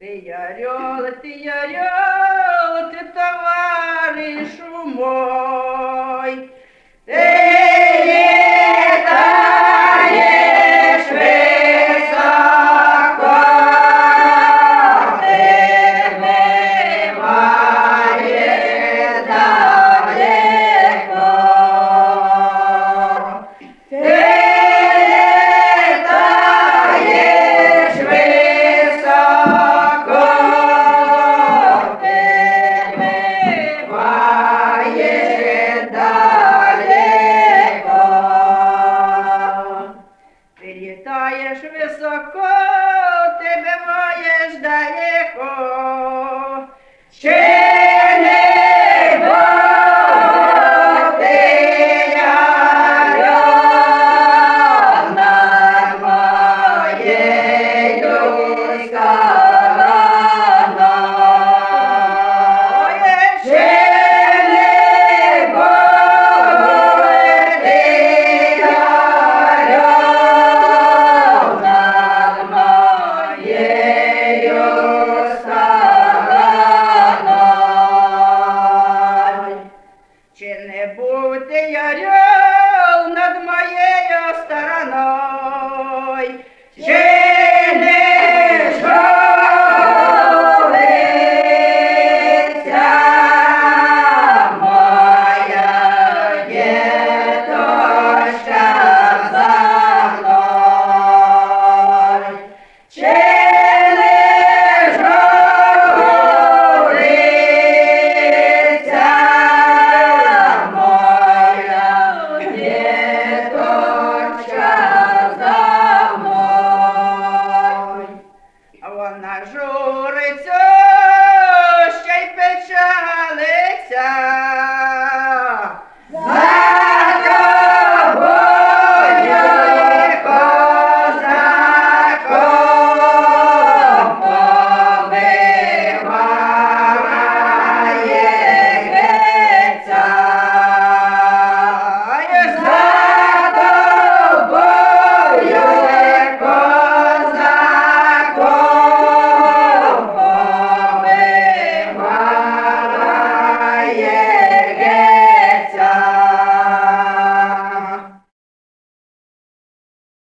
Ты орел, ты товарищ мой, ты летаешь высоко, ты бываешь далеко, ты летаешь высоко, ты бываешь далеко, ты летаешь высоко, ты бываешь далеко. Черный ты орел над моею стороной. Черный ты орел над моею стороной. Чи не був ти орел над моєю стороною, чи не журиться моя діточка за мною, чи не журиться моя діточка за мною. А вона журиться, ще й печалиться,